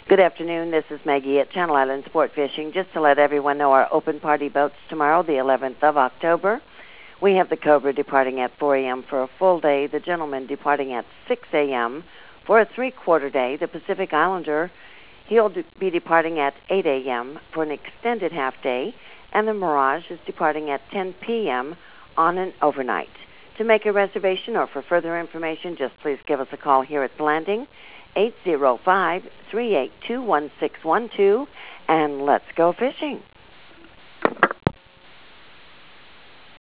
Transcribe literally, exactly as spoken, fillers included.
Good afternoon. This is Maggie at Channel Island Sport Fishing. Just to let everyone know, our open party boats tomorrow, the eleventh of October. We have the Cobra departing at four a.m. for a full day, the Gentleman departing at six a.m. for a three-quarter day, the Pacific Islander, he'll be departing at eight a.m. for an extended half day, and the Mirage is departing at ten p.m. on an overnight. To make a reservation or for further information, just please give us a call here at the landing, eight zero five, three eight two, one six one two, and let's go fishing.